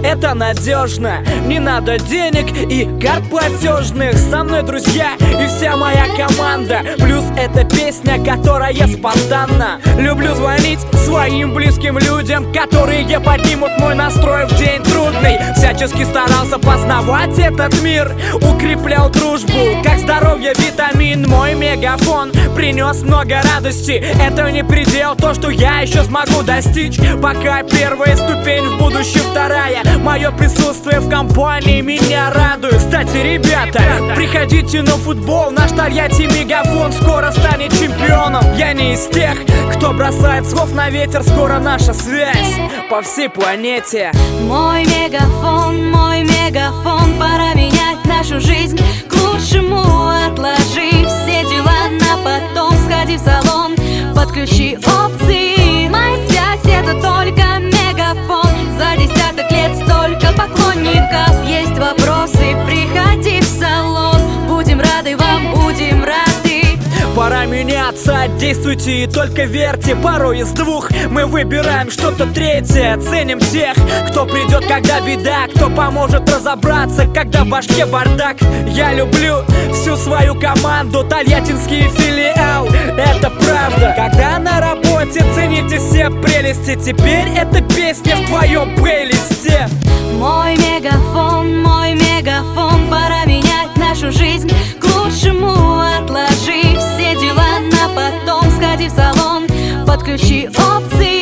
это надежно. Не надо денег и карт платежных. Со мной друзья и вся моя команда. Плюс это песня, которая спонтанна. Люблю звонить своим близким людям, которые поднимут мой настрой в день трудный. Всячески старался познавать этот мир, укреплял дружбу, как здоровье витамин. Мой мегафон принес много радости. Это не предел, то, что я еще смогу достичь. Пока первая ступень, в будущем вторая. Мое присутствие в компании меня радует. Кстати, ребята, приходите на футбол. Наш Тольятти мегафон скоро станет чемпионом. Я не из тех, кто бросает слов на ветер. Скоро наша связь по всей планете. Мой мегафон, пора менять нашу жизнь к лучшему. Отложи все дела на потом, сходи в салон, подключи опции. Моя связь — это только мегафон. За десяток лет столько поклонников. Есть вопросы, приходи в салон. Будем рады вам, будем рады. Пора меняться, действуйте и только верьте. Порой из двух мы выбираем что-то третье. Ценим тех, кто придет, когда беда, кто поможет разобраться, когда в башке бардак. Я люблю всю свою команду, тольяттинский филиал, это правда. Когда на работе, цените все прелести. Теперь эта песня в твоем плейлисте. Мой мегафон, пора менять нашу жизнь к лучшему. Отложи все дела на потом, сходи в салон, подключи опции.